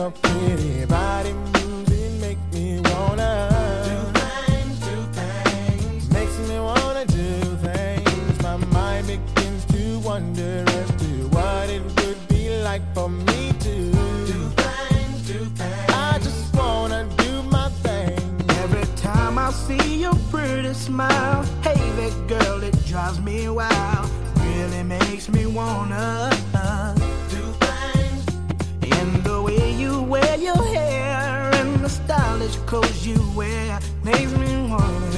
your pretty body moving make me wanna do things. Makes me wanna do things. My mind begins to wonder as to what it would be like for me to do things. I just wanna do my thing. Every time I see your pretty smile, hey, that girl, it drives me wild. Really makes me wanna do things. And the way you wear your hair and the stylish clothes you wear makes me wanna